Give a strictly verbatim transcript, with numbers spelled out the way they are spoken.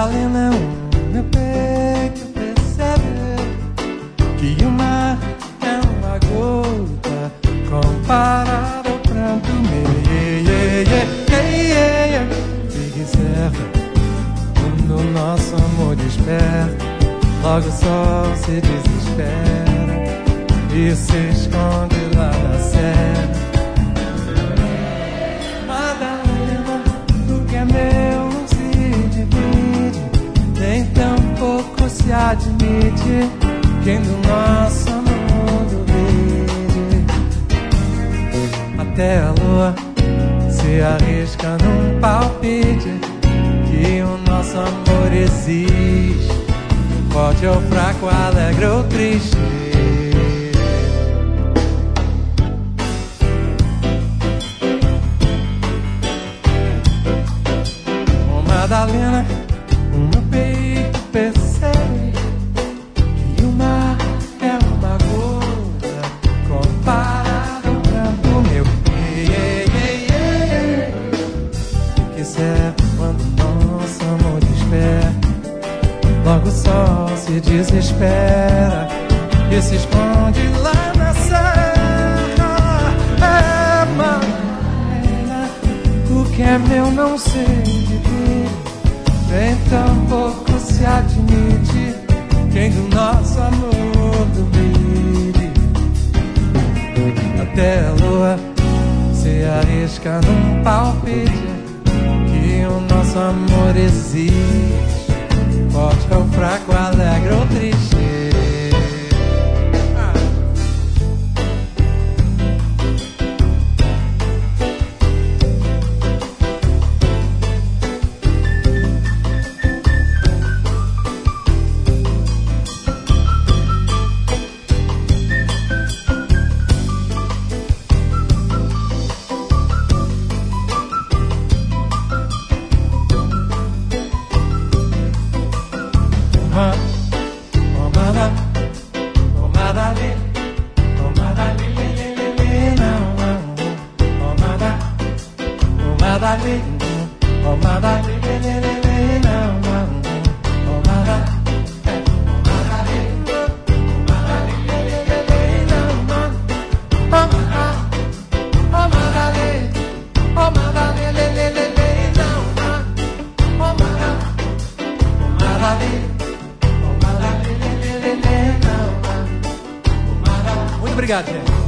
Madalena, o meu peito percebe que o mar é uma gota comparado ao pranto meu. Yeah, yeah, yeah, yeah, yeah. Fique certo, quando o nosso amor desperta, logo o sol se desespera e se esconde lá na serra. Madalena, o que é meu não se divide, nem tão pouco se admite. Quem do nosso amor duvide, até a lua se arrisca num palpite que o nosso amor existe, forte ou fraco, alegre ou triste. Oh Madalena, o meu peito percebe que o mar é uma gota comparado ao pranto meu. Yeah, yeah, yeah, yeah. Que certo quando nosso amor desperta, logo o sol se desespera e se esconde lá na serra. É, Madalena, o que é meu não se divide, nem tão pouco se admite. Quem do nosso amor duvide, até a lua se arrisca num palpite que o nosso amor existe, forte ou fraco, alegre ou triste. Muito obrigado, gente.